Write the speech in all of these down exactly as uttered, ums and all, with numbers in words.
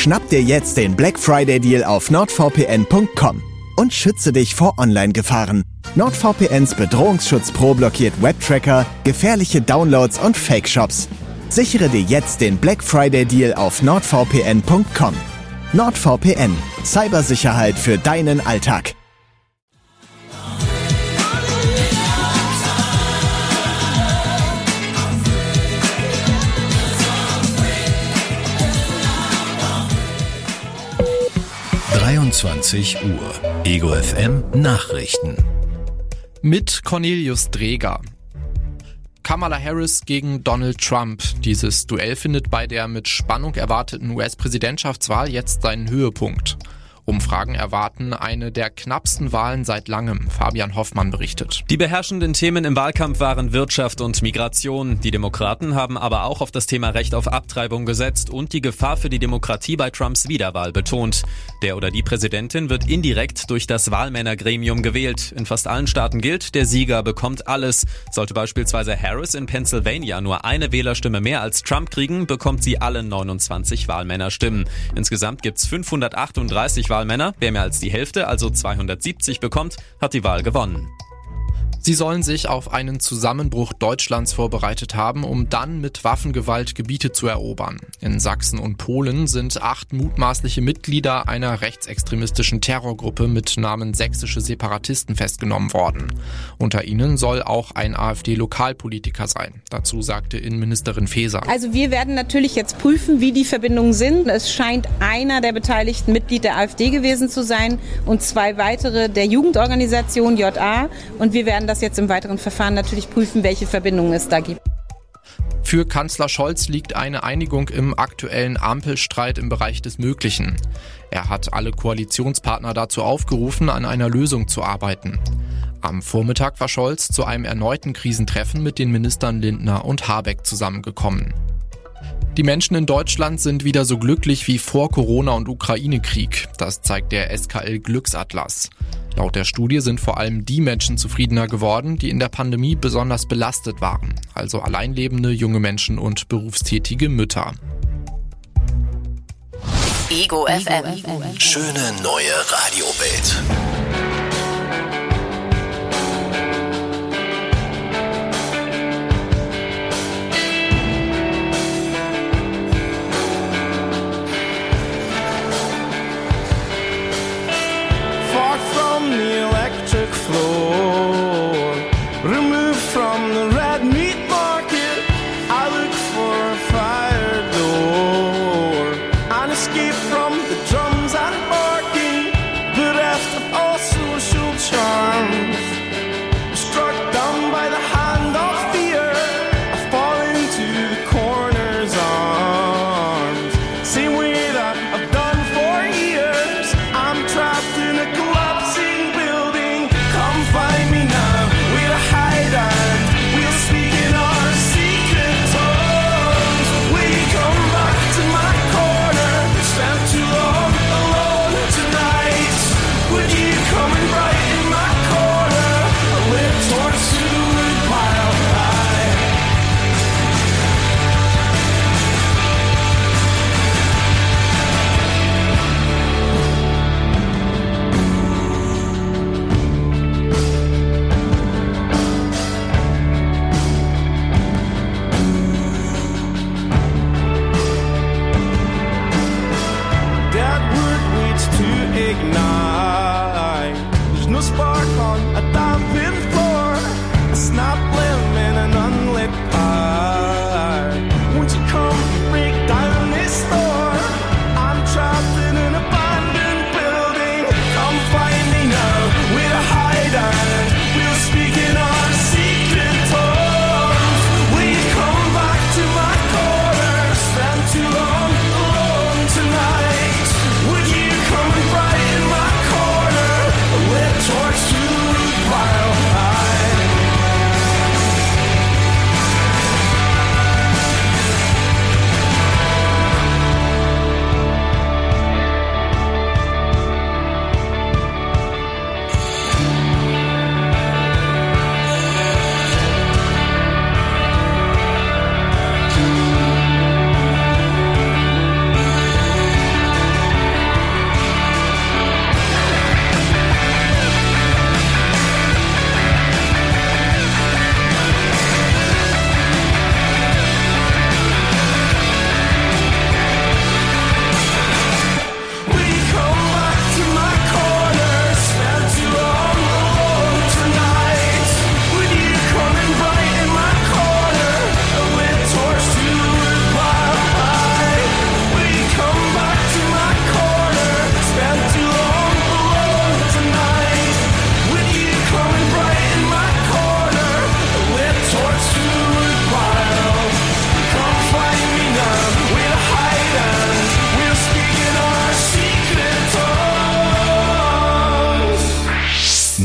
Schnapp dir jetzt den Black Friday Deal auf nord v p n punkt com und schütze dich vor Online-Gefahren. NordVPNs Bedrohungsschutz Pro blockiert Webtracker, gefährliche Downloads und Fake-Shops. Sichere dir jetzt den Black Friday Deal auf nord v p n punkt com. NordVPN. Cybersicherheit für deinen Alltag. dreiundzwanzig Uhr. Ego F M Nachrichten. Mit Cornelius Dreger. Kamala Harris gegen Donald Trump. Dieses Duell findet bei der mit Spannung erwarteten U S-Präsidentschaftswahl jetzt seinen Höhepunkt. Umfragen erwarten eine der knappsten Wahlen seit langem. Fabian Hoffmann berichtet. Die beherrschenden Themen im Wahlkampf waren Wirtschaft und Migration. Die Demokraten haben aber auch auf das Thema Recht auf Abtreibung gesetzt und die Gefahr für die Demokratie bei Trumps Wiederwahl betont. Der oder die Präsidentin wird indirekt durch das Wahlmännergremium gewählt. In fast allen Staaten gilt, der Sieger bekommt alles. Sollte beispielsweise Harris in Pennsylvania nur eine Wählerstimme mehr als Trump kriegen, bekommt sie alle neunundzwanzig Wahlmännerstimmen. Insgesamt gibt's fünfhundertachtunddreißig Wahlmänner. Wer mehr als die Hälfte, also zweihundertsiebzig bekommt, hat die Wahl gewonnen. Sie sollen sich auf einen Zusammenbruch Deutschlands vorbereitet haben, um dann mit Waffengewalt Gebiete zu erobern. In Sachsen und Polen sind acht mutmaßliche Mitglieder einer rechtsextremistischen Terrorgruppe mit Namen Sächsische Separatisten festgenommen worden. Unter ihnen soll auch ein AfD-Lokalpolitiker sein. Dazu sagte Innenministerin Faeser. Also wir werden natürlich jetzt prüfen, wie die Verbindungen sind. Es scheint einer der Beteiligten Mitglied der AfD gewesen zu sein und zwei weitere der Jugendorganisation J A. Und wir werden das jetzt im weiteren Verfahren natürlich prüfen, welche Verbindungen es da gibt. Für Kanzler Scholz liegt eine Einigung im aktuellen Ampelstreit im Bereich des Möglichen. Er hat alle Koalitionspartner dazu aufgerufen, an einer Lösung zu arbeiten. Am Vormittag war Scholz zu einem erneuten Krisentreffen mit den Ministern Lindner und Habeck zusammengekommen. Die Menschen in Deutschland sind wieder so glücklich wie vor Corona- und Ukraine-Krieg. Das zeigt der S K L-Glücksatlas. Laut der Studie sind vor allem die Menschen zufriedener geworden, die in der Pandemie besonders belastet waren. Also alleinlebende junge Menschen und berufstätige Mütter. Ego F M. Schöne neue Radiowelt. Floor, removed from the red meat market, I look for a fire door, an escape from the drums and barking, bereft of all social charms, struck down by the hand of fear, I fall into the corner's arms, same way that I've done for years, I'm trapped in a collapsing building. Come find me now, we'll hide and we'll speak in our secret tongues. Will you come back to my corner? Spent too long alone tonight. Would you come and brighten my corner? A lit torch to the wood pile high. Ignite. There's no spark on a dampened floor, a snap limb in an unlit fire. Won't you come and break down this door? I'm trapped in an abandoned building. Come find me now, we'll hide and we'll speak in our secret tongues. Will you come back to my corner? Spent too long alone tonight. Would you come and brighten my corner? A lit torch to the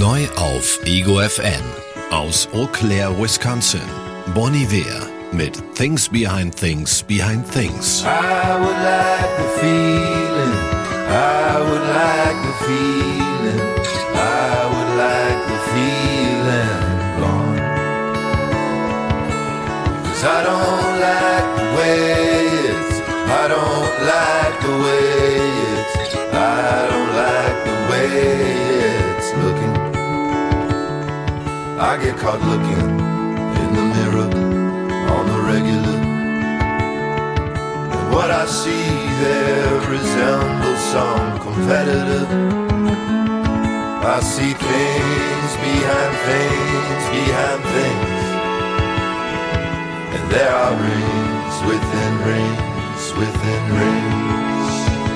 Neu auf Ego F M. Aus Eau Claire, Wisconsin. Bon Iver mit Things Behind Things Behind Things. I would like the feeling. I would like the feeling. I would like the feeling gone. 'Cause I don't like the way it's. I don't like the way it's. I don't like the way it's looking. I get caught looking in the mirror on the regular, and what I see there resembles some competitor. I see things behind things behind things, and there are rings within rings within rings.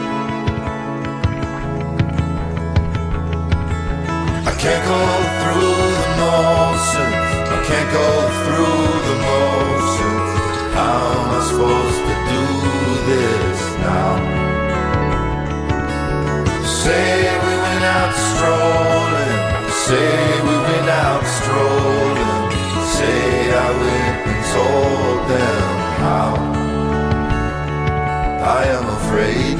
I can't go through the motions, I can't go through the motions. How am I supposed to do this now? Say we went out strolling, say we went out strolling, say I went and told them how. I am afraid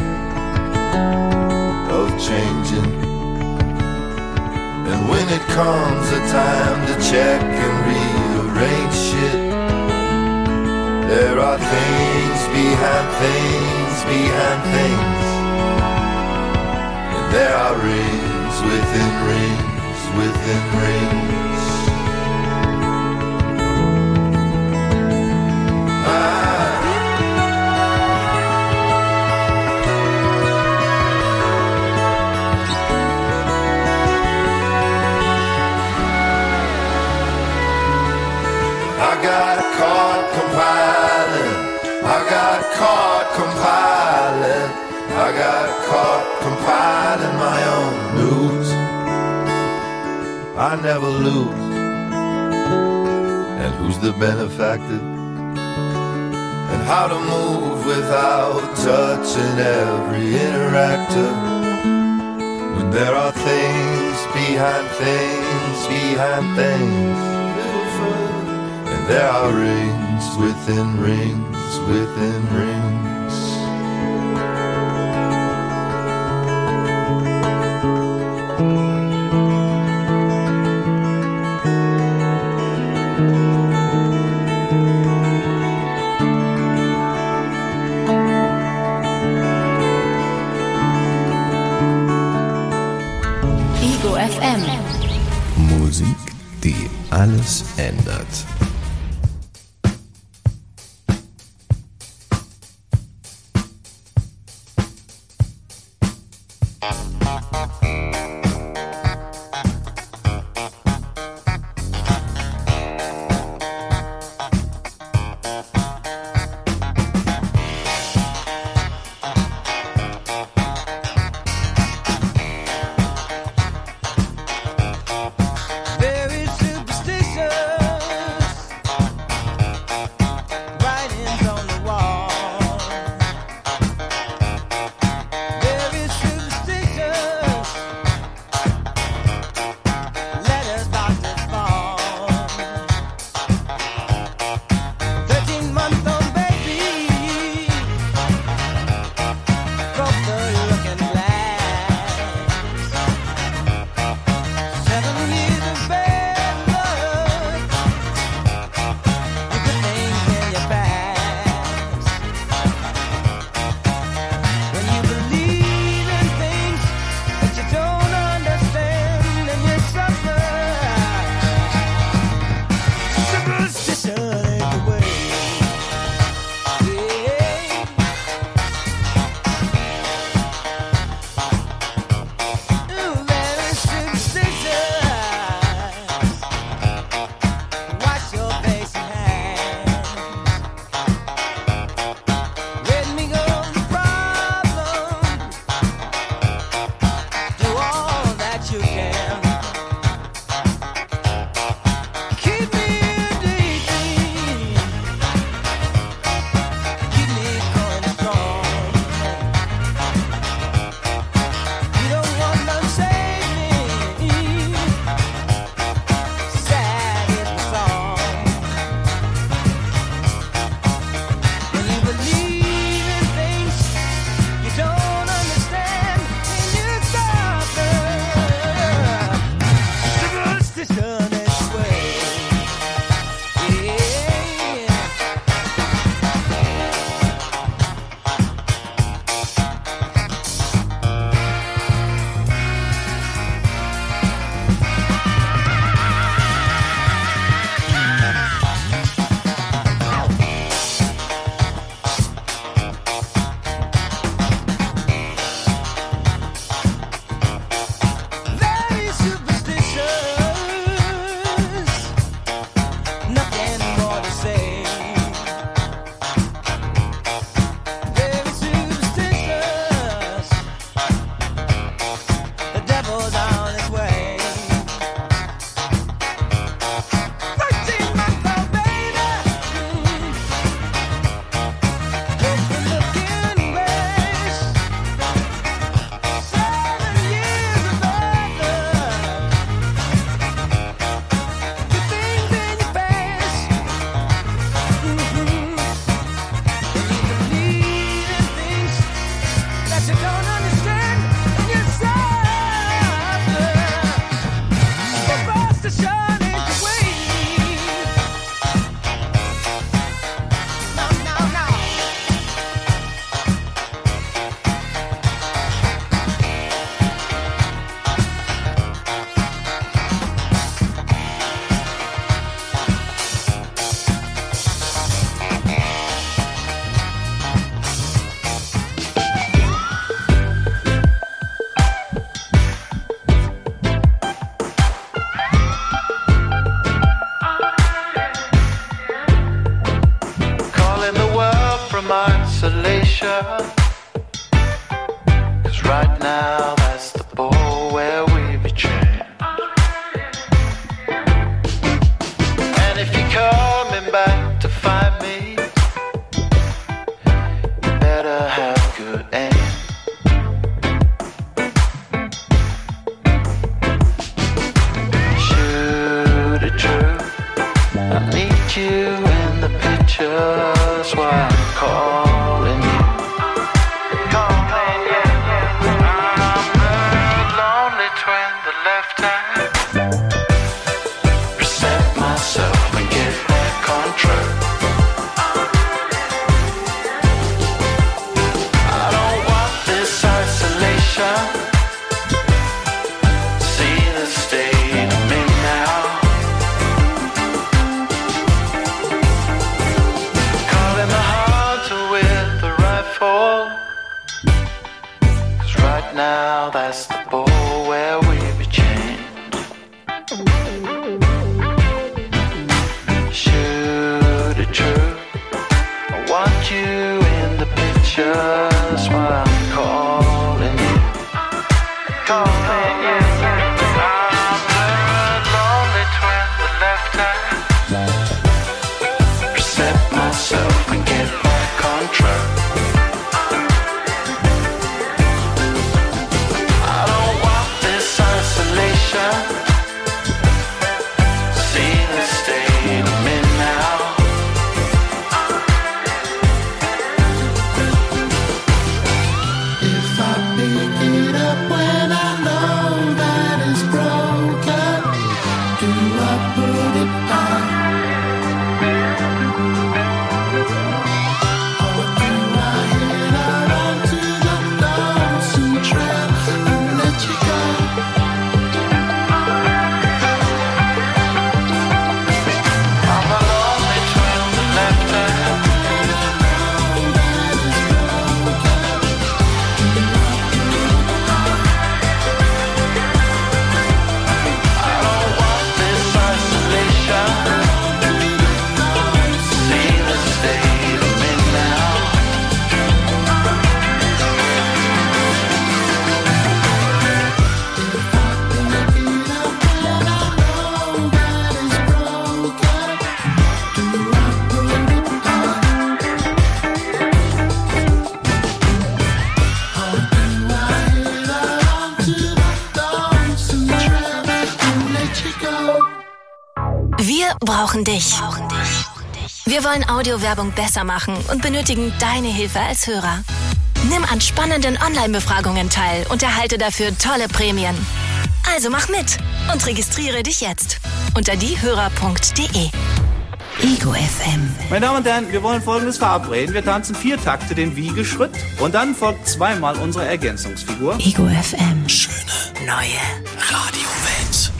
of changing, and when it comes a time to check and rearrange shit, there are things behind things behind things, and there are rings within rings within rings. I I got caught compiling, I got caught compiling, I got caught compiling my own news. I never lose, and who's the benefactor? And how to move without touching every interactor, when there are things behind things behind things. There are rings within rings within rings. Ego F M. Musik, die alles ändert. Very superstitious. right now that's the ball where we betray. And if you're coming back to find me, you better have good aim. Shoot it true, I need you in the picture, that's why I'm calling you. Calling you. I'm the lonely twin, the left hand. Reset myself and get back on track. I don't want this isolation. See the state I'm in now. Calling the hunter with the rifle. 'Cause right now that's the ball where we be chained. Shoot it true, I want you in the picture, that's why I'm calling you. Calling you. I'm the lonely twin, the left hand. Reset myself and get back on track. I don't want this isolation. See the state I'm in now. If I pick it up when I know that it's broken, do I put it on? Or do I head out onto the lonesome trail and let you go? I'm a lonely twin, the left hand. I don't want this isolation. See the state I'm in now. Wir brauchen dich. Wir wollen Audiowerbung besser machen und benötigen deine Hilfe als Hörer. Nimm an spannenden Online-Befragungen teil und erhalte dafür tolle Prämien. Also mach mit und registriere dich jetzt unter diehörer punkt de. Ego F M. Meine Damen und Herren, wir wollen Folgendes verabreden. Wir tanzen vier Takte den Wiegeschritt und dann folgt zweimal unsere Ergänzungsfigur. Ego F M. Schöne Neue Radio-Welt.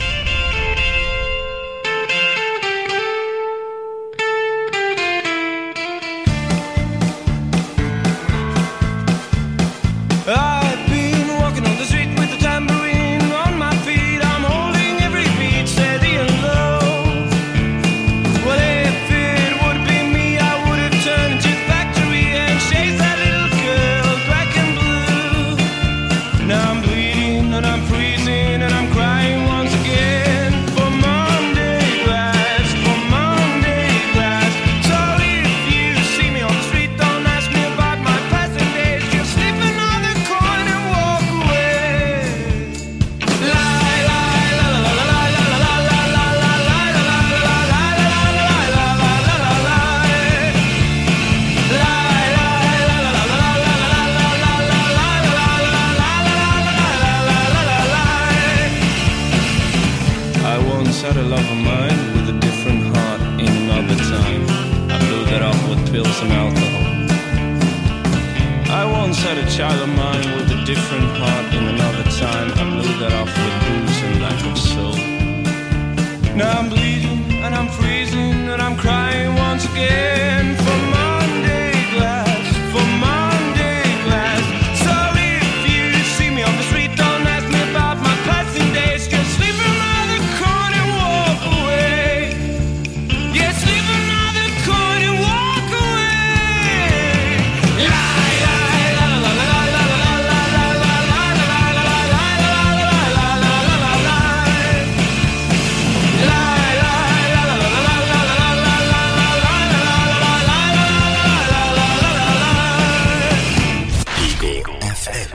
I've been walking on the street with the tambourine on my feet. I'm holding every beat steady and low. Well, if it would be me, I would have turned into the factory and chased that little girl black and blue. Now I'm bleeding and I'm freezing and I'm crying once again for Monday glass, for Monday glass. So if you see me on the street, don't ask me about my passing days. Just slip another coin and walk away. Lie, lie, la la la la la la la la la la la la la la la la I once had a love of mine with a different heart in another time. I blew that off with pills and alcohol. I once had a child of mine with a different heart in another time. I blew that off with booze and lack of soul. Now I'm bleeding and I'm freezing and I'm crying once again for Monday glass, for Monday glass. So if you see me on the street, don't ask me about my passing days. Just slip another coin and walk away. Yeah, slip another coin and walk away. Lie, lie, la la la la la la la la la la la F M.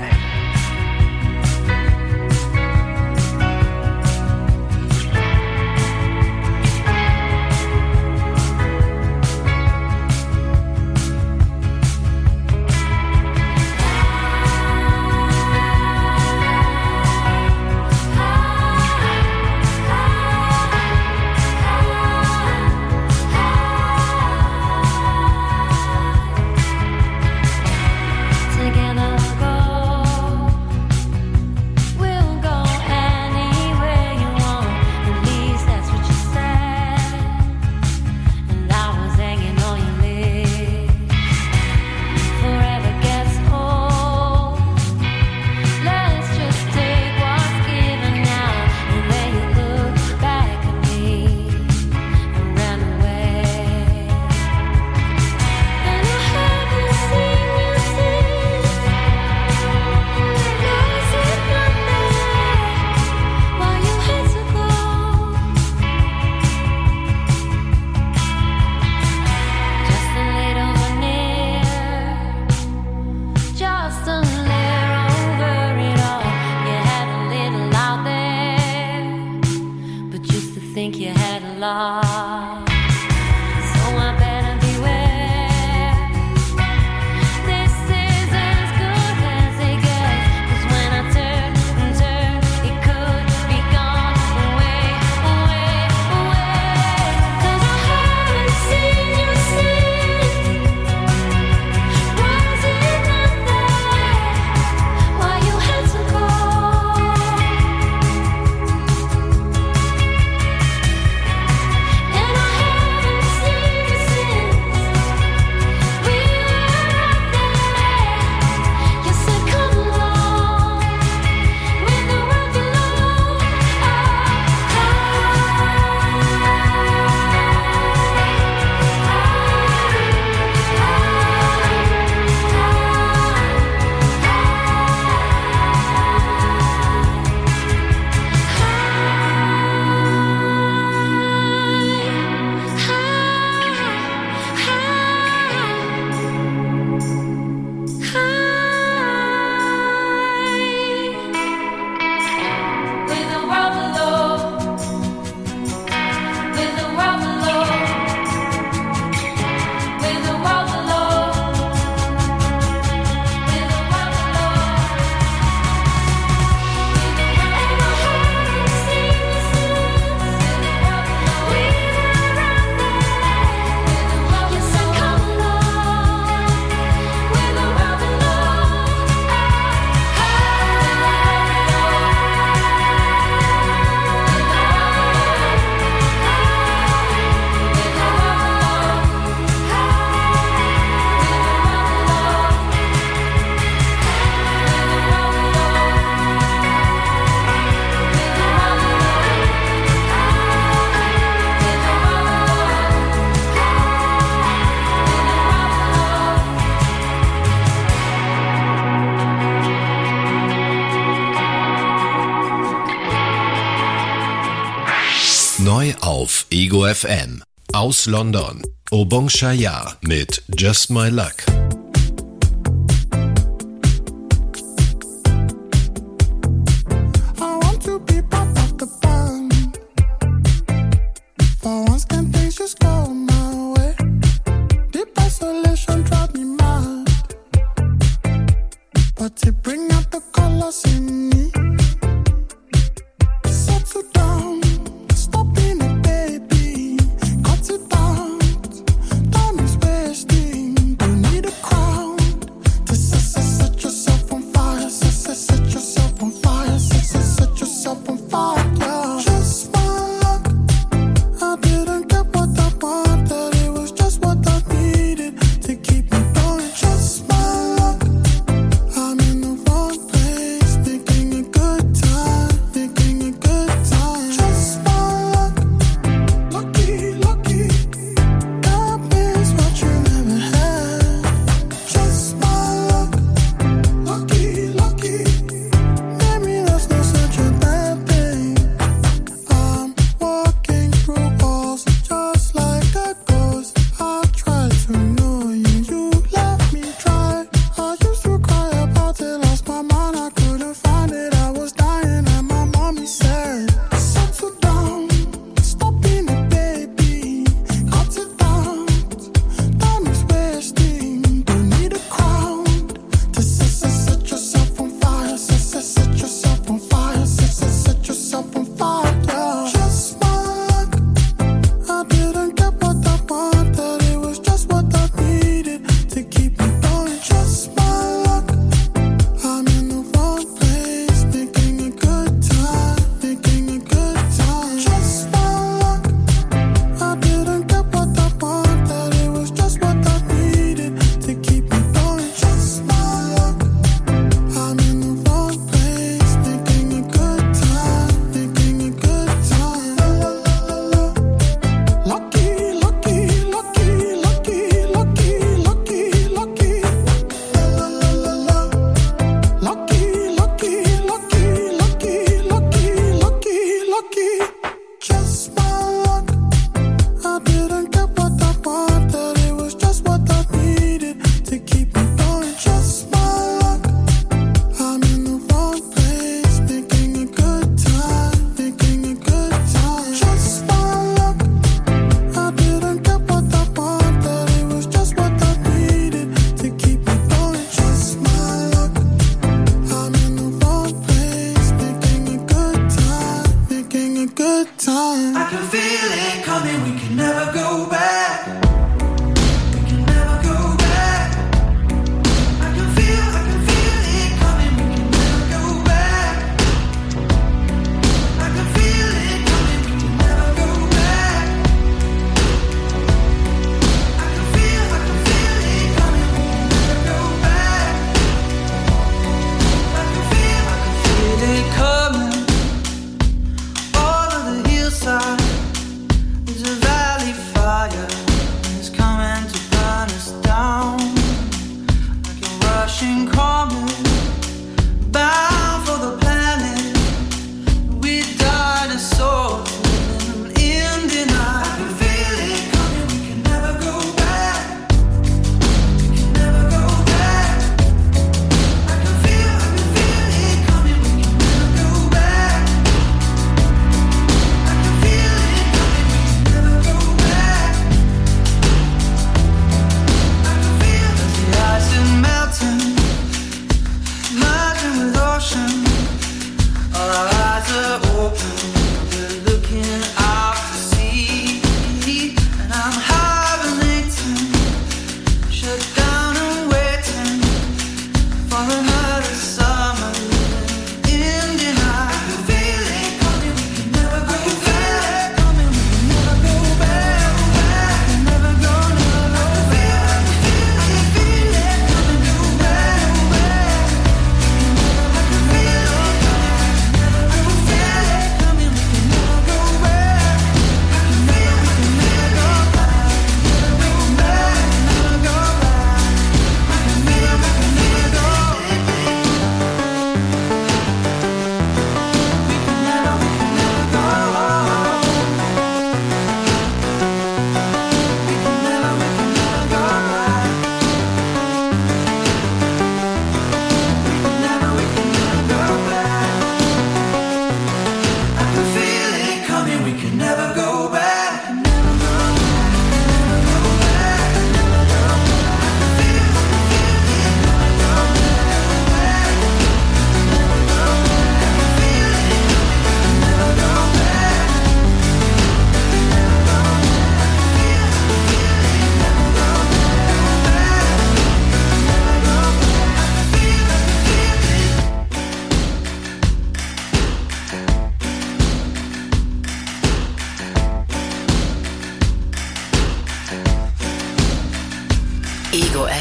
Neu auf Ego F M. Aus London. Obong Shaya mit Just My Luck. Good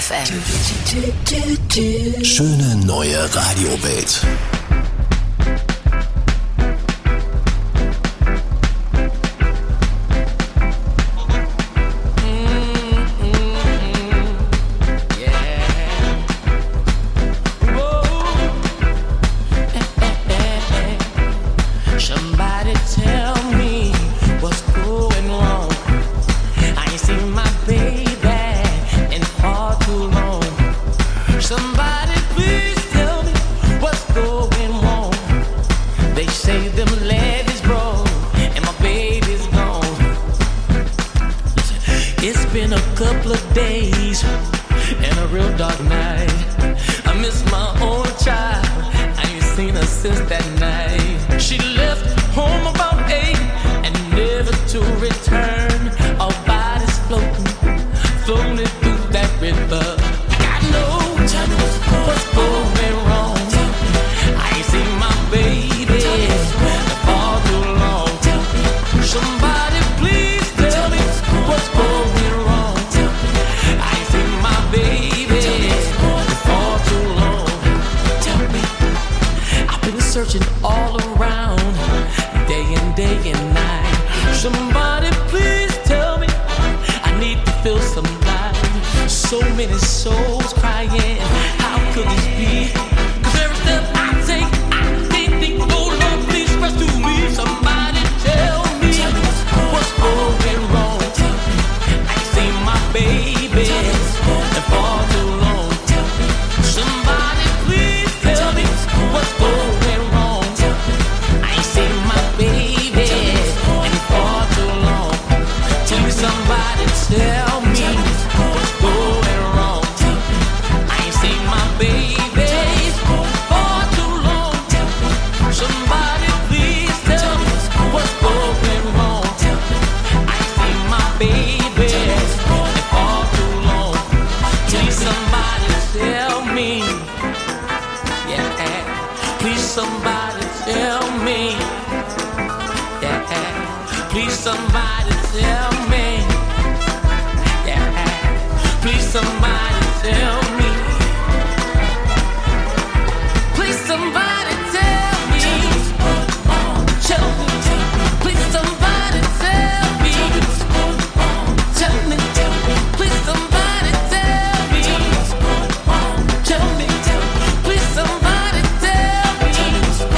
F M. Schöne neue Radiowelt.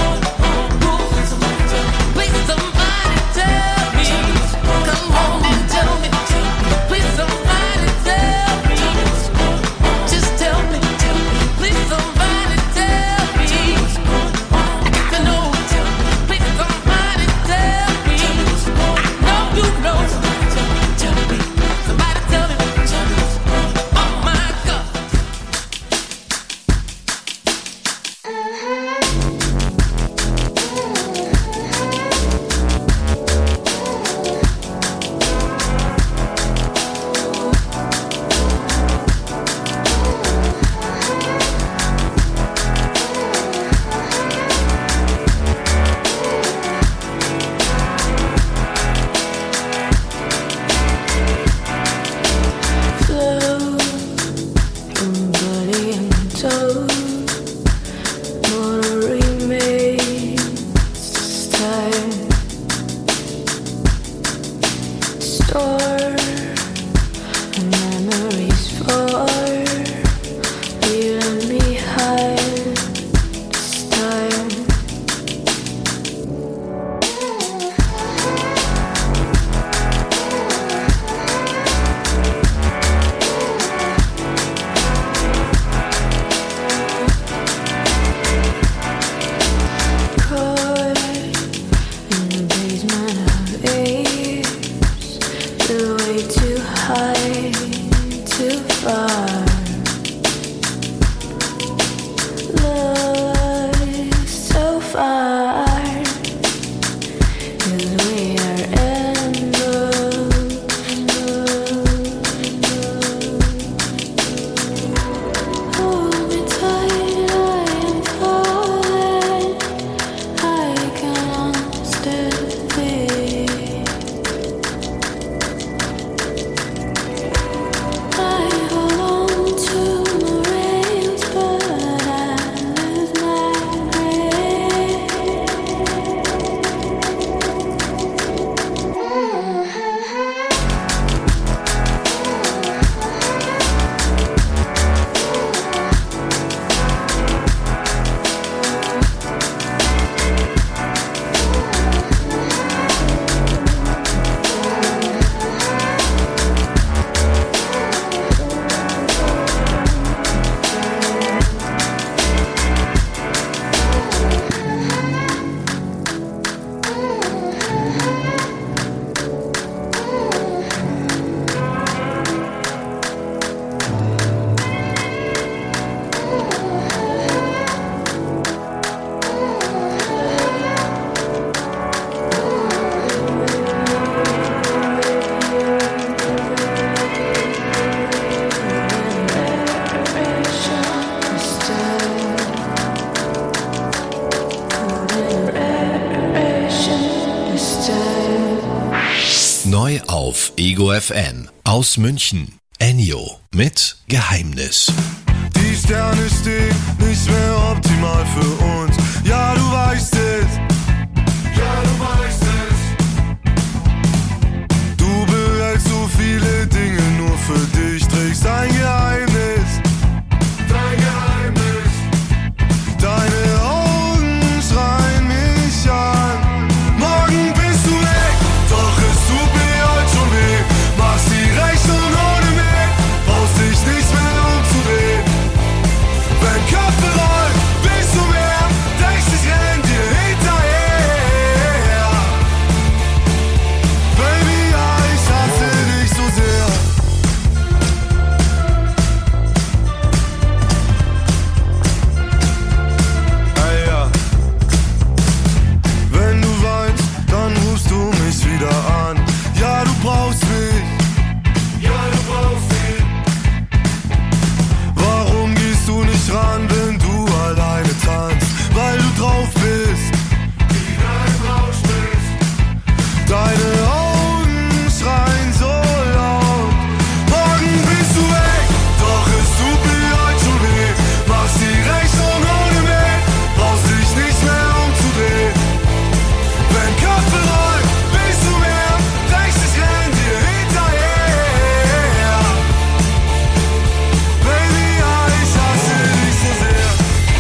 Come on and Neu auf Ego F M. Aus München. Ennio mit Geheimnis. Die Sterne stehen nicht mehr optimal für uns. Ja, du weißt es. Ja, du weißt es. Du behältst so viele Dinge nur für dich, trägst ein Geheimnis. Dein Geheimnis. Deine Augen schreien mich an. Morgen bist du weg, doch es tut mir heute schon weh. Machst die Rechnung ohne mich, brauchst dich nicht mehr umzudrehen. Wenn Köpfe rollen, bist du mehr, denkst ich renn dir hinterher. Baby, ja, ich hasse dich so sehr. Hey, ja. Wenn du weinst, dann rufst du mich wieder an. Ja, du brauchst mich. Ja, du brauchst mich. Warum gehst du nicht ran, wenn du alleine tanzt? Weil du drauf bist. Wie dein Rausch bist. Deine Augen schreien so laut. Morgen bist du weg, doch es tut mir heute schon weh. Machst die Rechnung ohne mich, brauchst dich nicht mehr umzudrehen. Wenn Köpfe rollen, bist du mehr, denkst ich renn dir hinterher. Baby, ja, ich hasse dich so sehr.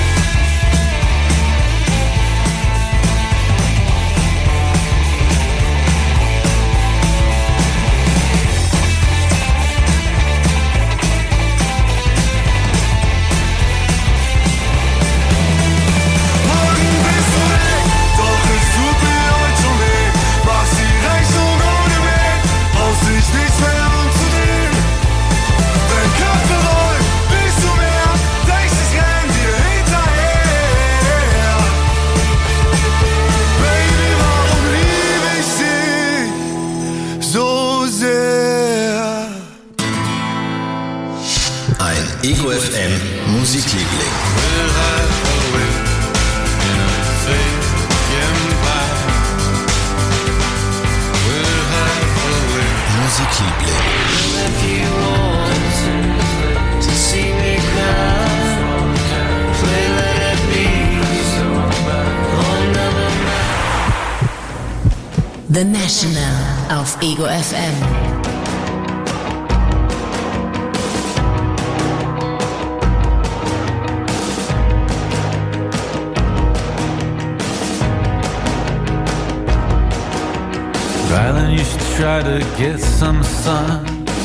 Morgen bist du weg, doch es tut mir heute schon weh. Machst die Rechnung ohne mich, brauchst dich nicht mehr umzudrehen. Wenn Köpfe rollen, bist du mehr, denkst ich renn dir hinterher. Baby, warum liebe ich dich so sehr? Ein Ego F M Musikliebling. Musikliebling. The National auf Ego F M. Rylan, you should try to get some sun.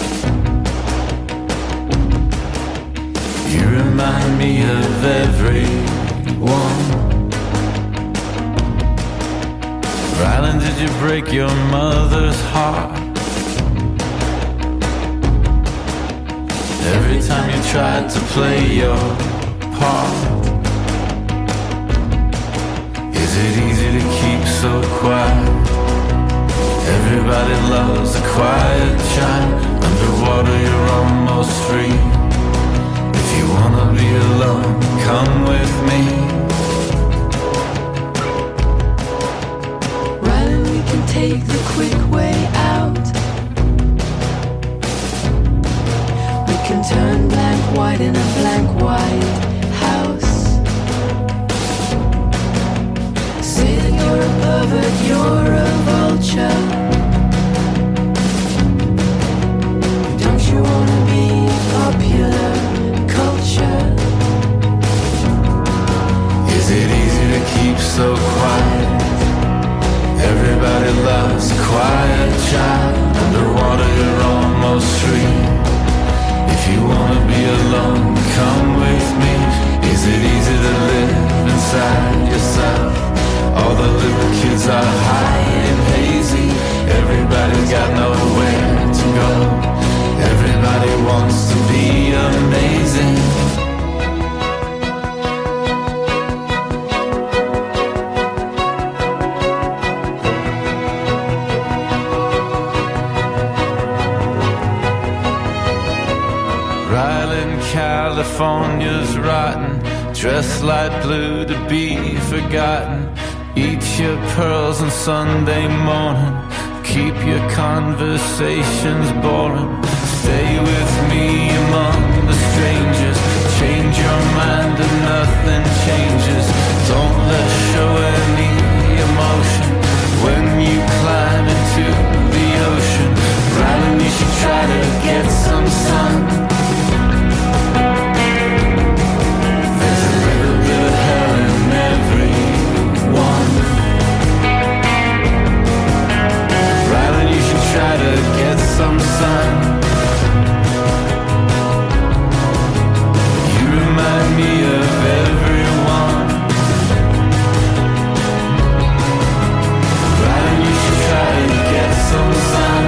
You remind me of everyone. Rylan, did you break your mother's heart? Every time you tried to play your part. Is it easy to keep so quiet? Everybody loves a quiet chime. Underwater you're almost free. If you wanna be alone, come with me. Rylan, we can take the quick way out. We can turn blank white in a blank white house. Say that you're a pervert, you're a vulture. Don't you wanna be popular culture? Is it easy to keep so quiet? Everybody loves a quiet child. Underwater you're almost free. If you wanna be alone, come with me. Is it easy to live inside yourself? All the little kids are high and hazy. Everybody's got nowhere to go. Everybody wants to be amazing. Rylan, California's rotten. Dressed light blue to be forgotten. Eat your pearls on Sunday morning. keep your conversations boring. Stay with me among the strangers. Change your mind and nothing changes. Don't let show any emotion when you climb into the ocean. Rylan, you should try to get some sun. There's a little bit of hell in everyone. Rylan, you should try to get some sun. You remind me of everyone. Rylan, you should try to get some sun.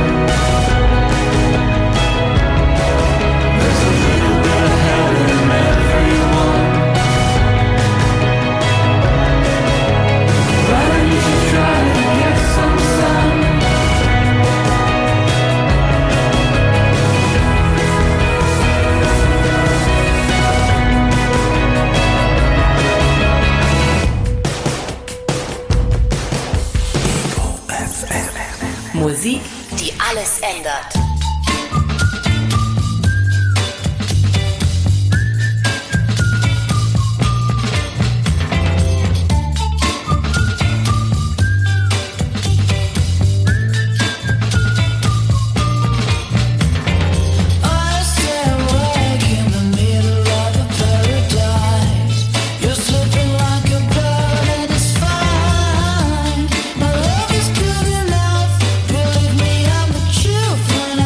There's a little bit of hell in everyone. Rylan, you should try to get some sun. Musik, die alles ändert. Believe me, I'm the truth when I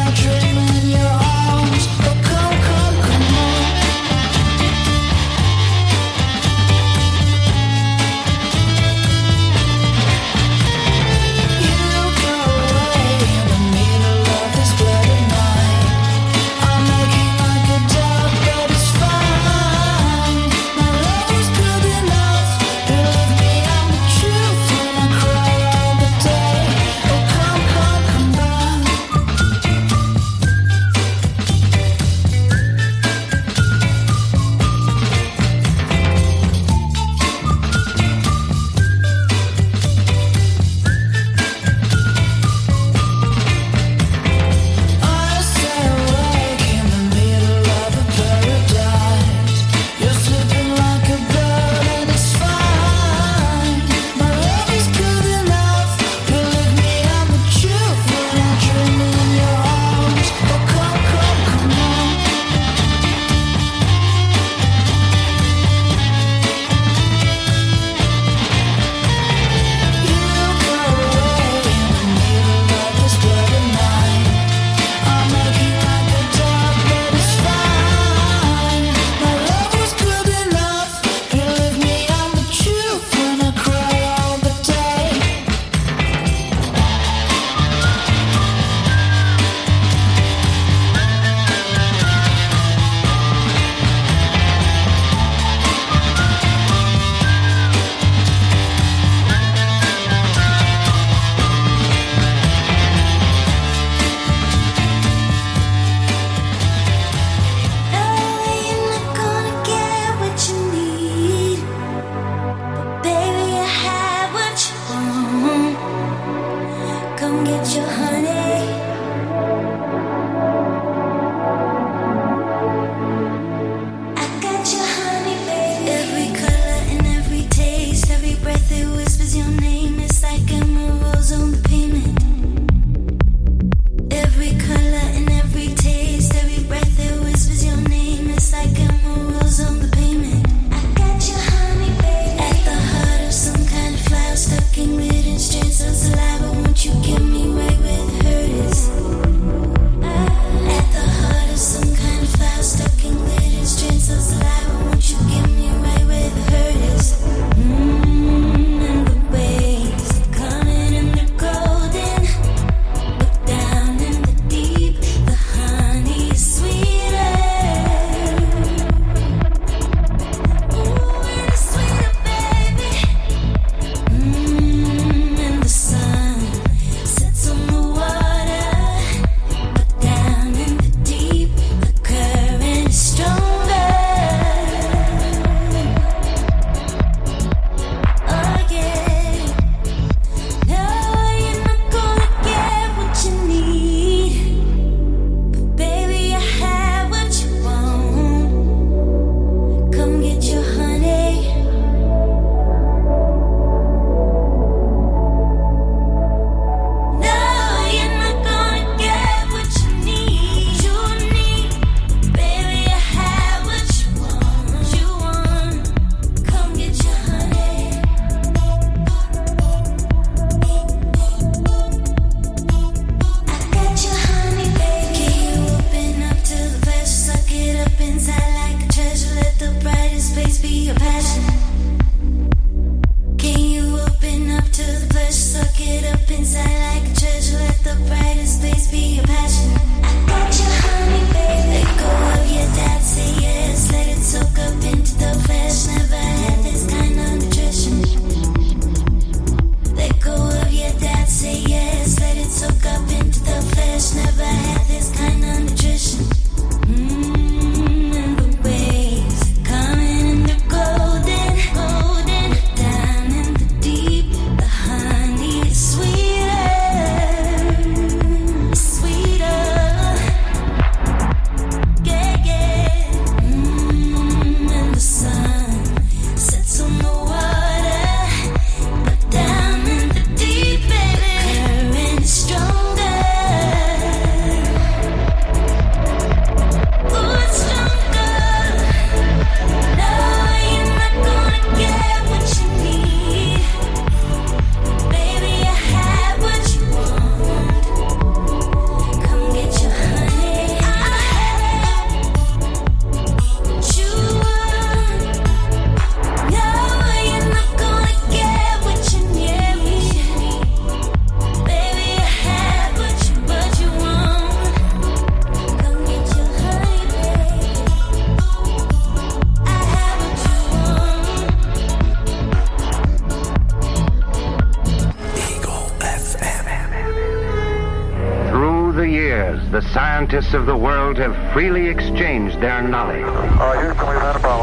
the scientists of the world have freely exchanged their knowledge. Uh, Houston, we've had a problem.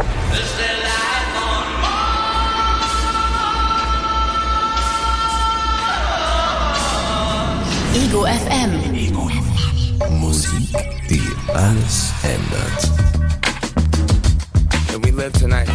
Ego F M. Ego F M. Musik, die alles ändert. And we live tonight.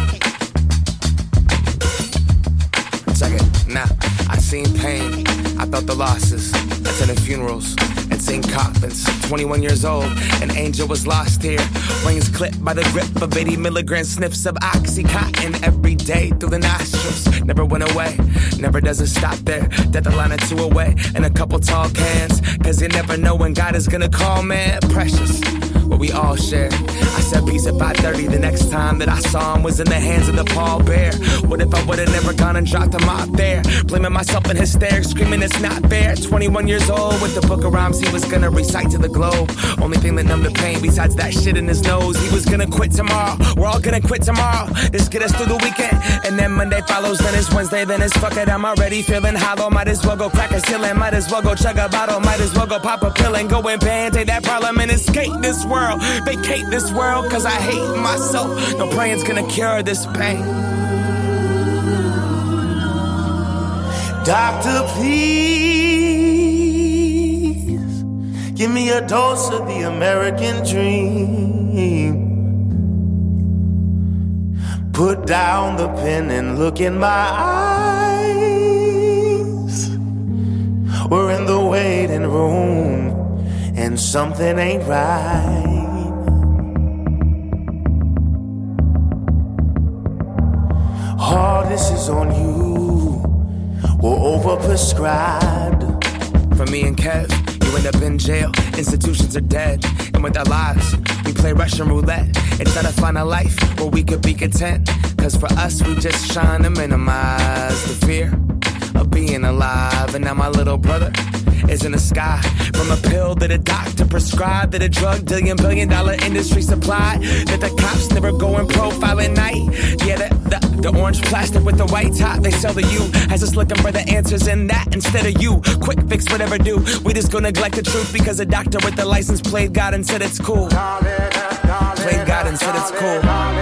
Check it. Now, I seen pain. I felt the losses. Attended funerals and seen coffins. twenty-one years old, an angel was lost here. Wings clipped by the grip of eighty milligram sniffs of Oxycontin every day through the nostrils. Never went away, never does it stop there. Death a line or two away and a couple tall cans. Cause you never know when God is gonna call, man. Precious, what we all share. I said peace at five thirty. The next time that I saw him was in the hands of the pallbearer. What if I would've never gone and dropped him off there? Blaming myself in hysterics, screaming it's not fair. twenty-one years old with the book of rhymes he was gonna recite to the globe. Only thing that numbed the pain besides that shit in his nose. He was gonna quit tomorrow. We're all gonna quit tomorrow. This get us through the weekend. And then Monday follows, then it's Wednesday, then it's fuck it. I'm already feeling hollow. Might as well go crack a ceiling. Might as well go chug a bottle. Might as well go pop a pill and go and band-aid that problem and escape this world. Vacate this world cause I hate myself. No praying's gonna cure this pain. Doctor, please give me a dose of the American dream. Put down the pen and look in my eyes. We're in the waiting room and something ain't right. All this is on you. We're overprescribed. For me and Kev, you end up in jail. Institutions are dead. And with our lives, we play Russian roulette and try to find a life where we could be content. Cause for us, we just trying to minimize the fear of being alive. And now my little brother is in the sky. From a pill that a doctor prescribed, that a drug dealing billion dollar industry supply, that the cops never go and profile at night. Yeah, the, the, the orange plastic with the white top they sell to you has us looking for the answers in that instead of you. Quick fix, whatever do. We just go neglect the truth because a doctor with the license played God and said it's cool. Played God and said it's cool.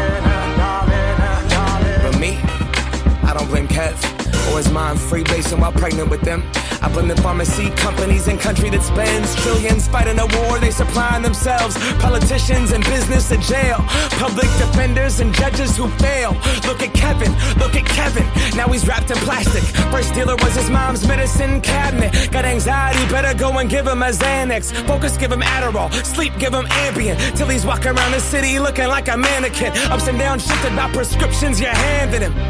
But me, I don't blame Kev or his mom freebasing while pregnant with them. I blame the pharmacy companies and country that spends trillions fighting a war they supplying themselves. Politicians and business to jail. Public defenders and judges who fail. Look at Kevin, look at Kevin. Now he's wrapped in plastic. First dealer was his mom's medicine cabinet. Got anxiety, better go and give him a Xanax. Focus, give him Adderall. Sleep, give him Ambien. Till he's walking around the city looking like a mannequin. Ups and downs shifted by prescriptions you're handing him.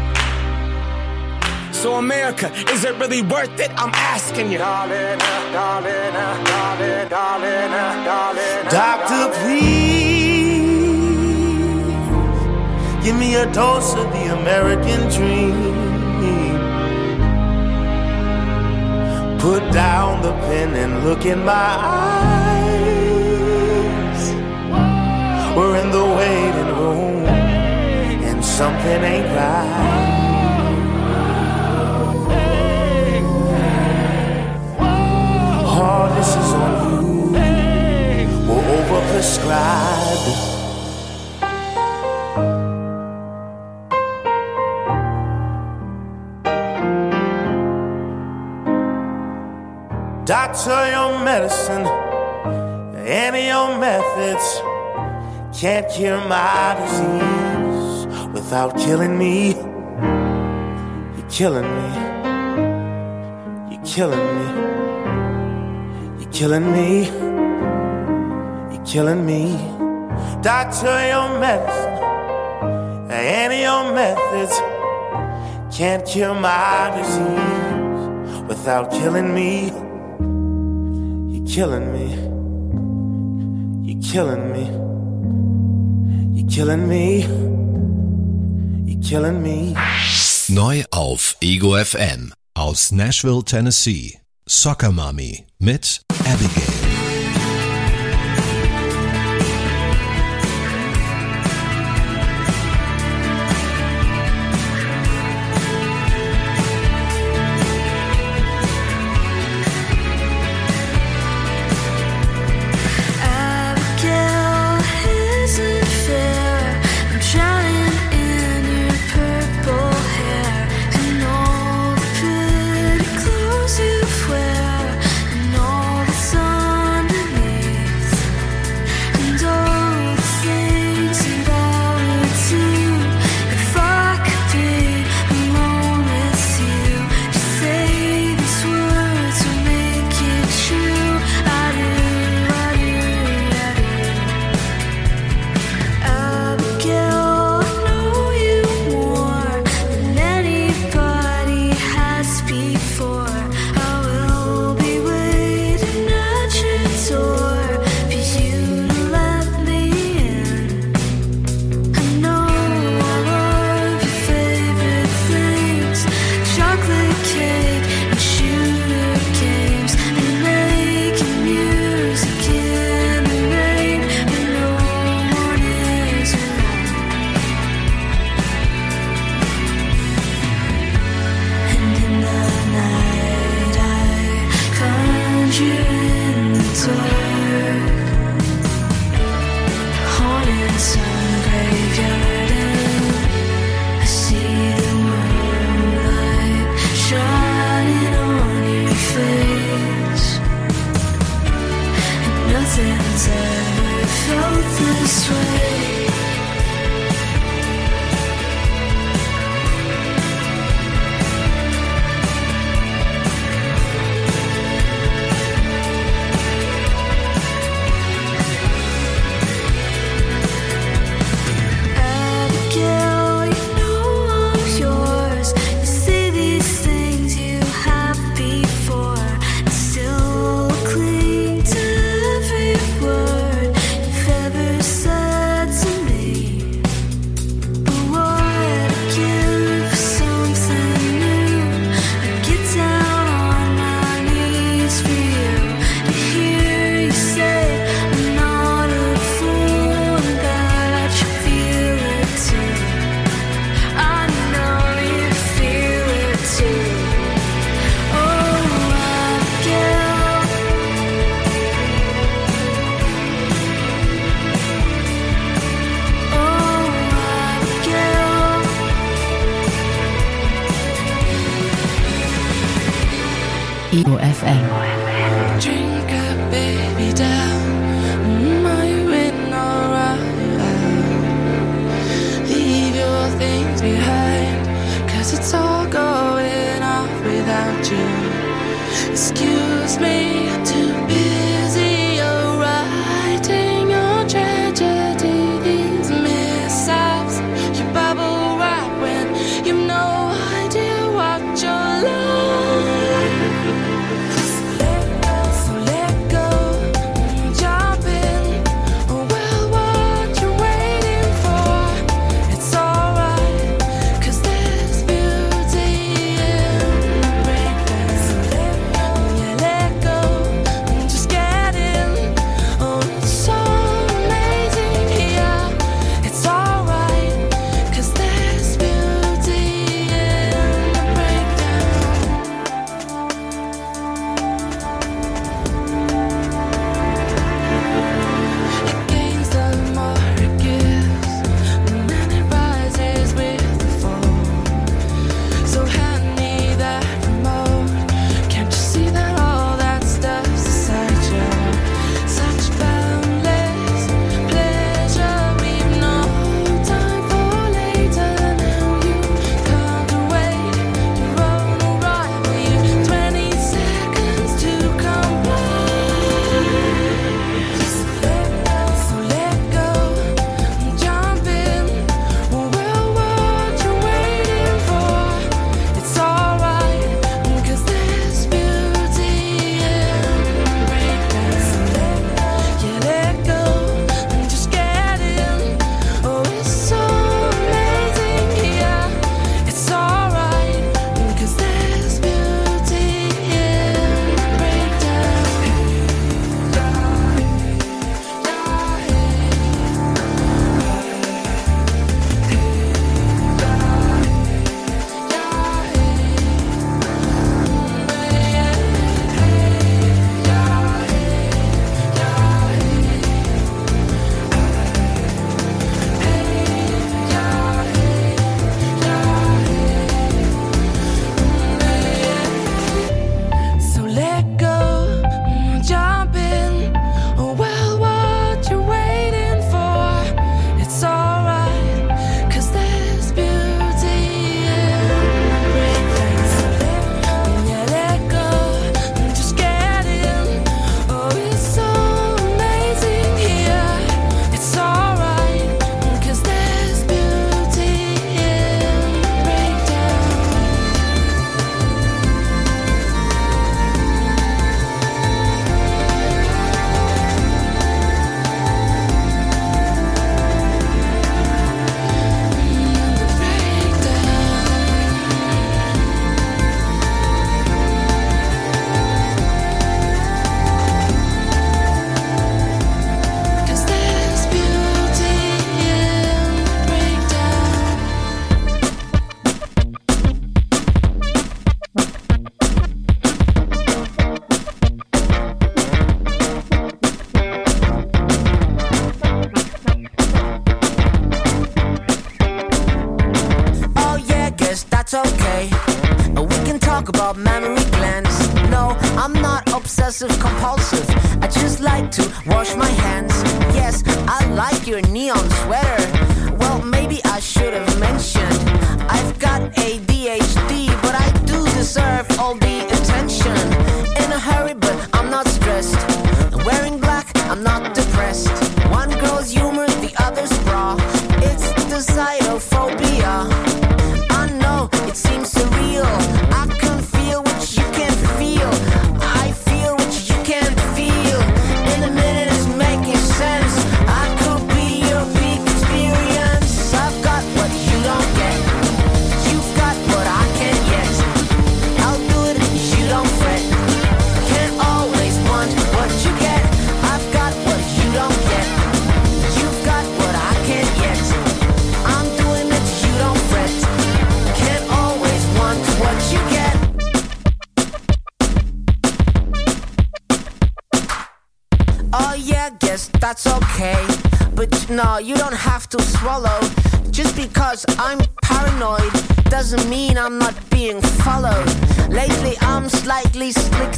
So America, is it really worth it? I'm asking you. Darling, darling, darling, darling, darling. Doctor, please give me a dose of the American dream. Put down the pen and look in my eyes. We're in the waiting room and something ain't right. All this is on you. We're overprescribed. Doctor, your medicine and your methods can't cure my disease without killing me. You're killing me. You're killing me. Killing me, you're killing me. Doctor, your medicine and your methods can't cure my disease without killing me. You're killing me, you're killing me, you're killing me, you're killing me. Neu auf Ego F M aus Nashville, Tennessee. Soccer Mommy mit Abigail. Ego F M. Drink up, baby, down. Mm, are you in alright? Leave your things behind, 'cause it's all going off without you. Excuse me, too busy, you're writing your tragedy. These mishaps, you bubble wrap when you've no idea what you're like. So let go, jump in. Well, what you waiting for? It's alright, 'cause there's beauty in the breakdown. So let go, yeah, let go, just get in. Oh, it's so amazing here. It's alright, 'cause there's beauty in the breakdown. It gains the more it gives, and then it rises with the fall. So hand me that remote. Can't you see that all that stuff's inside you? Such boundless pleasure, we've no time for later. Now you can't wait, you run right for you. Twenty seconds to comply. So let go, jump in. Well, what you waiting for? It's alright, 'cause there's beauty in the breakdown. So let go, yeah, let go, just get in. Oh, it's so amazing here. It's alright, 'cause there's beauty in the breakdown. So let go, jump in. Oh, well, what you waiting for? It's alright, 'cause there's beauty in the breakdown. So let go, yeah, let go, just get in. Oh, it's so amazing here. It's alright, 'cause there's beauty in the breakdown. Cause there's beauty in the breakdown. Oh yeah, guess that's okay. We can talk about memory glands. No, I'm not obsessive compulsive. I just like to wash my hands. Yes, I like your neon sweater. Well, maybe I should have mentioned I've got A D H D, but I do deserve all the attention. In a hurry, but I'm not stressed. Wearing black, I'm not depressed. One girl's humor, the other's bra. It's the xylophobia. I know it seems surreal. I can feel what you can't feel. I feel what you can't feel. In a minute, it's making sense. I could be your peak experience. I've got what you don't get. You've got what I can't yet. I'll do it, you don't fret. Can't always want what you get. I've got what you don't get. You've got what I can't yet. I'm doing it, you don't fret. Can't always want what you get. Oh yeah, guess that's okay. But no, you don't have to swallow. Just because I'm paranoid doesn't mean I'm not being followed. Lately I'm slightly slick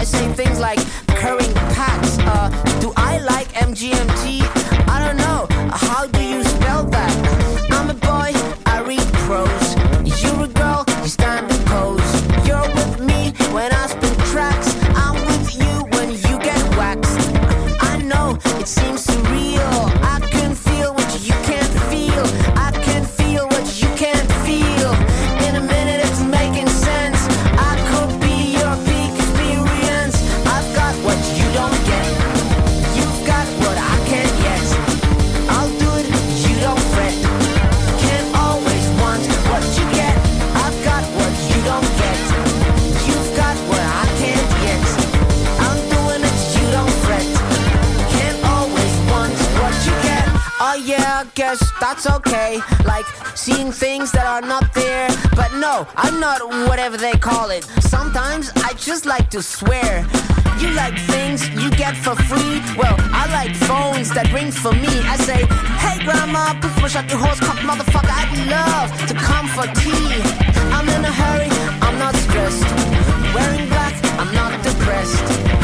say things like currying packs. Uh, do I like M G M T? I don't know. How do you spell that? I'm a boy, I read prose. You're a girl, you stand and pose. You're with me when I spin tracks. I'm with you when you get waxed. I know it seems surreal. I can feel what you can't feel. I can feel what you can't feel. In a minute it's making sense. I could be your peak experience. I've got what you don't get. You've got what I can't yet. I'll do it, you don't fret. Can't always want what you get. I've got what you don't get. You've got what I can't yet. I'm doing it, you don't fret. Can't always want what you get. Oh yeah, I guess that's okay. Like seeing things that are not there. But no, I'm not whatever they call it. Sometimes I just like to swear. You like things you get for free. Well, I like phones that ring for me. I say, hey grandma, please push out your horse cock, motherfucker. I'd love to come for tea. I'm in a hurry, I'm not stressed. Wearing black, I'm not depressed.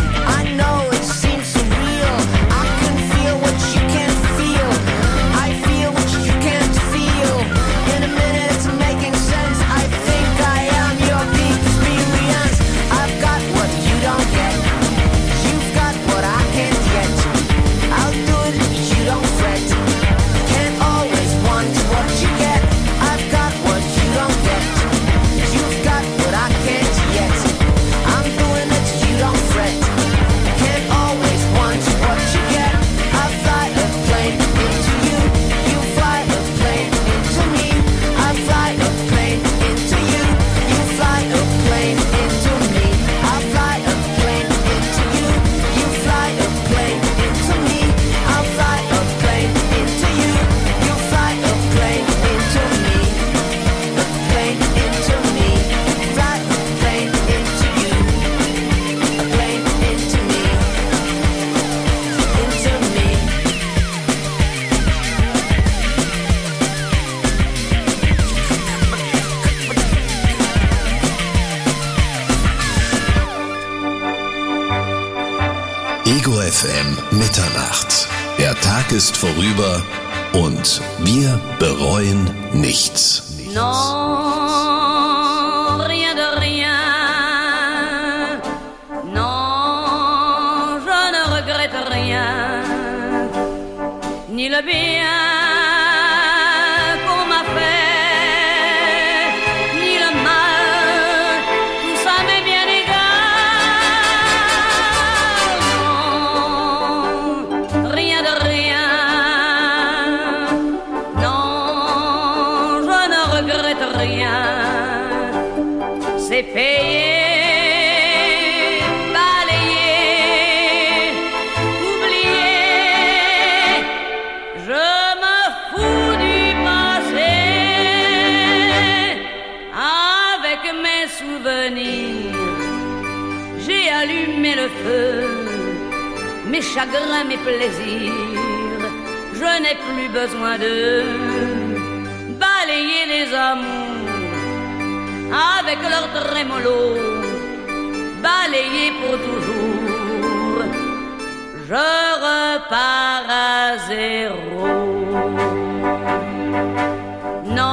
I know it seems surreal. I can feel what you can't feel. I feel what you can't feel. In a minute it's making sense. I think I am your peak experience. I've got what you don't get. You've got what I can't yet. I'll do it, you don't fret. Can't always want what you get. I've got what you don't get. You've got what I can't yet. I'm doing it, you don't fret. Can't always want what you get. I fly a plane into you. You fly a plane into me. I fly a plane into you. You fly a plane into me. I fly a plane into you. You fly a plane into me. I fly a plane into you. You fly a plane into me. A plane into me. Fly a plane into you. A plane into me. Into me. Ego F M Mitternacht. Der Tag ist vorüber und wir bereuen nichts. Non, rien de rien. Non, je ne regrette rien. Ni le bien qu'on m'a fait, ni le mal, tout ça m'est bien égal. Non, rien de rien. Non, je ne regrette rien. C'est payé, balayé, oublié. Je me fous du passé. Avec mes souvenirs, j'ai allumé le feu. Mes chagrins, mes plaisirs, je n'ai plus besoin de balayer les amours avec leur trémolo, balayer pour toujours. Je repars à zéro.